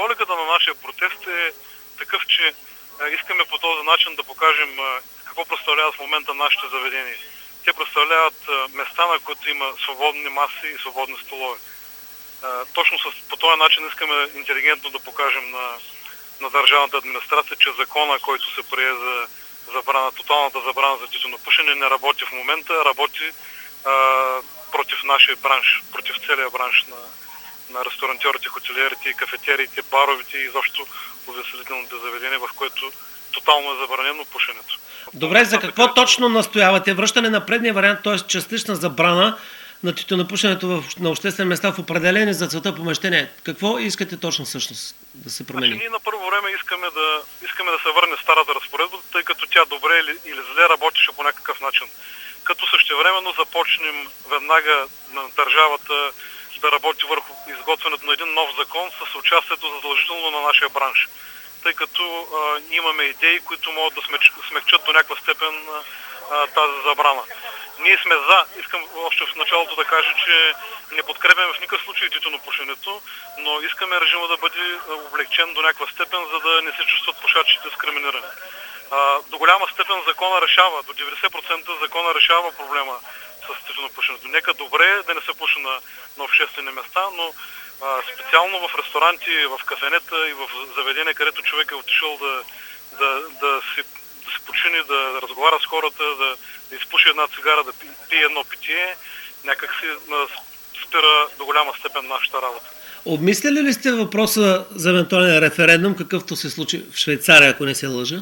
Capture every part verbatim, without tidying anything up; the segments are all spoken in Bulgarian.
символиката на нашия протест е такъв, че искаме по този начин да покажем какво представляват в момента нашите заведения. Те представляват места, на които има свободни маси и свободни столове. Точно с, по този начин искаме интелигентно да покажем на, на държавната администрация, че закона, който се прие за забрана, тоталната забрана за тютюнопушене, не работи в момента, работи а, против нашия бранш, против целия бранш на, на ресторантьорите, хотелиерите, кафетериите, баровите и изобщо увеселителните заведения, в което тотално е забранено пушенето. Добре, за какво така, точно настоявате? Връщане на предния вариант, т.е. частична забрана на тютюнопушенето в, на обществени места в определени за целта помещения. Какво искате точно всъщност да се промени? Значи, ние на първо време искаме да, искаме да се върне старата разпоредба, тъй като тя добре или, или зле работеше по някакъв начин. Като същевременно започнем веднага на държавата да работи върху изготвянето на един нов закон с участието задължително на нашия бранш. Тъй като а, имаме идеи, които могат да смеч, смекчат до някаква степен а, тази забрана. Ние сме за, искам още в началото да кажа, че не подкрепяме в никакъв случай тютюнопушенето, но искаме режима да бъде облегчен до някаква степен, за да не се чувстват пушачите дискриминирани. А, до голяма степен закона решава, до деветдесет процента закона решава проблема с тютюнопушенето. Нека добре е да не се пуши на, на обществени места, но а, специално в ресторанти, в кафенета и в заведения, където човек е отишъл да, да, да се да се почини, да разговаря с хората, да, да изпуши една цигара, да пие едно питие, някак си спира до голяма степен нашата работа. Обмисляли ли сте въпроса за евентуален референдум, какъвто се случи в Швейцария, ако не се лъжа?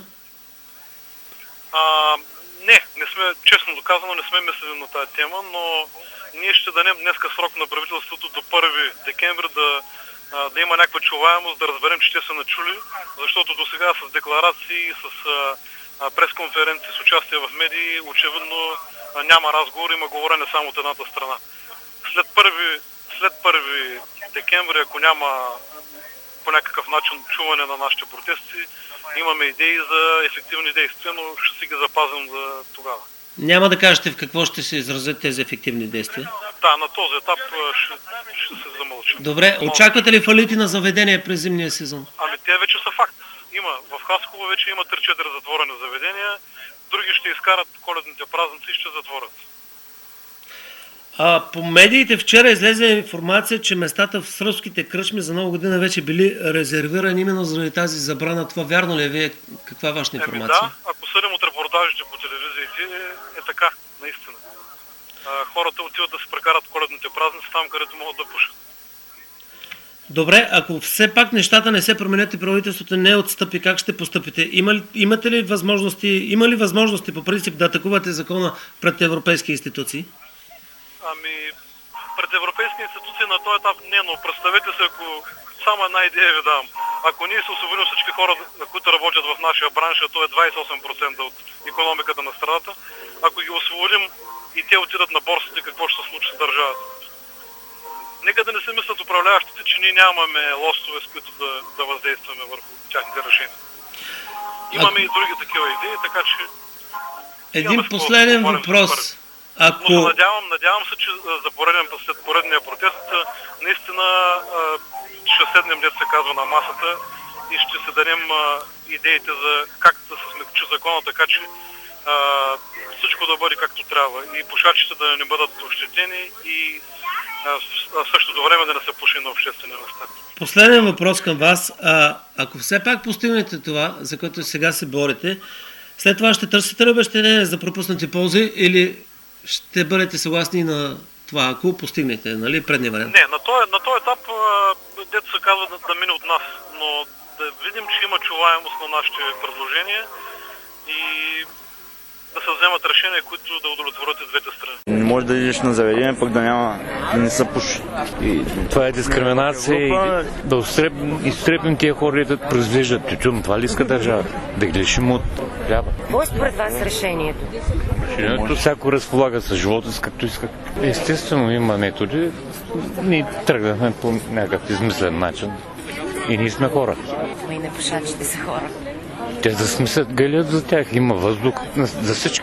А, не, не сме, честно доказано, не сме мислили на тази тема, но ние ще дадем днеска срок на правителството до първи декември да да има някаква чуваемост, да разберем, че те са начули, защото до сега с декларации, с а, пресконференции, с участие в медии, очевидно а, няма разговор, има говорене само от едната страна. След първи, след първи декември, ако няма по някакъв начин чуване на нашите протести, имаме идеи за ефективни действия, но ще си ги запазим за тогава. Няма да кажете в какво ще се изразят тези ефективни действия? Да, на този етап ще, ще се замълчим. Добре, очаквате ли фалити на заведения през зимния сезон? Ами те вече са факт. Има. В Хасково вече има три-четири затворени заведения, други ще изкарат коледните празници и ще затворят. А, по медиите вчера излезе информация, че местата в сръбските кръчми за нова година вече били резервирани именно заради тази забрана. Това вярно ли е? Вие каква е вашата информация? Еми да, ако съдим от репортажите по телевизиите, е, е така, наистина. А, хората отиват да се прекарат коледните празници там, където могат да пушат. Добре, ако все пак нещата не се променят и правителството не отстъпи, как ще постъпите? Има, имате ли възможности, има ли възможности по принцип да атакувате закона пред европейски институции? Ами, пред европейски институции на този етап не, но представете се, ако само една идея ви дам. Ако ние се освободим всички хора, които работят в нашия бранш, а то е двадесет и осем процента от икономиката на страната, ако ги освободим и те отидат на борсите, какво ще се случи с държавата? Нека да не се мислят управляващите, че ние нямаме лостове, с които да, да въздействаме върху тяхните решения. Имаме а... и други такива идеи, така че... Един последен въпрос. Ако... Но надявам, надявам се, че за пореден, след поредния протест наистина ще седнем, дето се казва, на масата и ще се дадем идеите за как да се смекчи закона, така че а, всичко да бъде както трябва. И пушачите да не бъдат ощетени и а, в същото време да не се пуши на обществени места. Последен въпрос към вас. А, ако все пак постигнете това, за което сега се борите, след това ще търсите ли обещетение за пропуснати ползи или ще бъдете съгласни на това, ако постигнете, нали, предния вариант? Не, на този, на този етап, дето се казва, да, да мине от нас, но да видим, че има чуваемост на нашите предложения и да се вземат решения, които да удовлетворят и двете страни. Не може да идеш на заведение, пък да няма, да не се пуши. И това е дискриминация и да устреп, изтрепим тия хора, да произвеждат тютюн. Това ли иска държавата? Да ги лишим от хляба. Какво е според вас решението? Решението всяко разполага с живота си, както иска. Естествено има методи. Ние тръгнахме по някакъв измислен начин. И ние сме хора. И непушачите са хора. Те да смислят галят за тях. Има въздух за всички.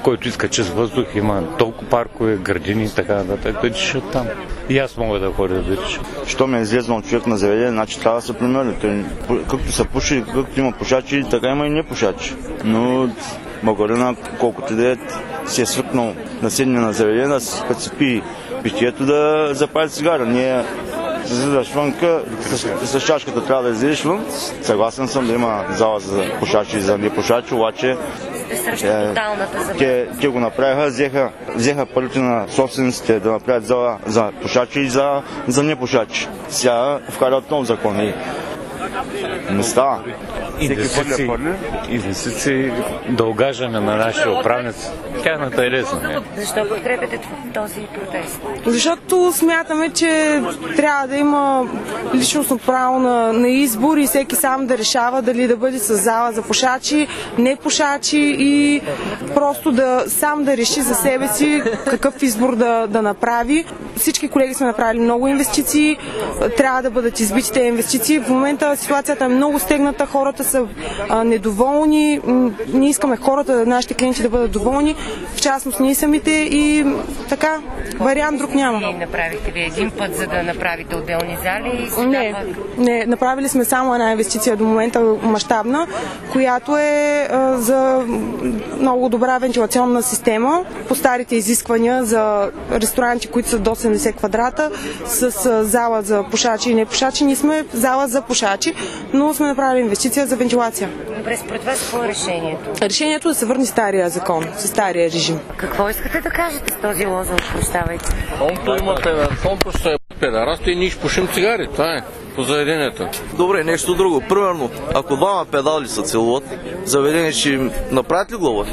който иска чист въздух, има толкова паркове, градини и така нататък, да дишат там. И аз мога да ходя да диша. Що ме е излезнал човек на заведение, значи трябва да се примери. Както се пуши, както има пушачи, така има и не пушачи. Но Магарина, колкото да е, си е свикнал на седне на заведение, като си пи питието да запали цигара. Ние излизаш вънка, с, с чашката трябва да излизаш вън. Съгласен съм да има зала за пушачи и за непушачи, обаче е, те, те го направиха, взеха, взеха парите на собствениците да направят зала за пушачи и за, за непушачи. Сега вкарат нов закон и не става. Инвестиции, инвестиции да огаждаме на нашите управници. Тяхната е лесна. Защо подкрепяте този протест? Защото смятаме, че трябва да има личностно право на, на избор и всеки сам да решава дали да бъде с зала за пушачи, не пушачи и просто да сам да реши за себе си какъв избор да, да направи. Всички колеги сме направили много инвестиции, трябва да бъдат избити тези инвестиции. В момента ситуацията е много стегната, хората са а, недоволни, ние искаме хората, нашите клиенти да бъдат доволни, в частност ние самите и така, вариант друг няма. И направихте ви един път, за да направите отделни зали и сега не, пък... не, направили сме само една инвестиция до момента мащабна, която е а, за много добра вентилационна система, по старите изисквания за ресторанти, които са до седемдесет квадрата, с а, зала за пушачи и не пушачи. Ние сме зала за пушачи, но сме направили инвестиция за вентилация. Добре, според вас какво е решението? Решението е да се върне стария закон, с стария режим. Какво искате да кажете с този лозунг? Прощавайте. Онто има педар, онто ще е педараст и ние ще пушим цигари. Това е по заведението. Добре, нещо друго. Примерно, ако двама педали са целуват, заведение ще им направят ли глава?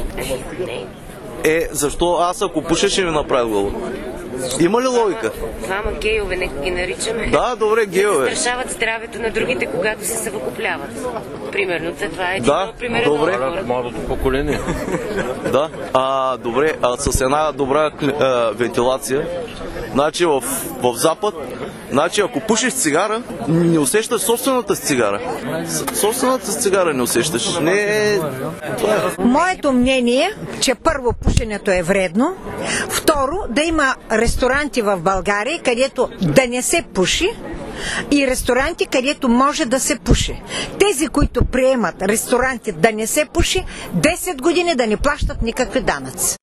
Е, защо аз ако пуша ще ми направят глава? Има ли логика? Двама гейове не ги наричаме. Да, добре, гейове. Застрашават здравето на другите, когато се съвокупляват. Примерно, това е един да, примерен добре. Младото поколение. Да, а, добре, а с една добра а, вентилация, значи в, в Запад, значи ако пушиш цигара, не усещаш собствената си цигара. Собствената си цигара не усещаш. Не е... Това е. Моето мнение, че първо пушенето е вредно, второ да има ресторанти в България, където да не се пуши, и ресторанти, където може да се пуши. Тези, които приемат ресторанти да не се пуши, десет години да не плащат никакви данъци.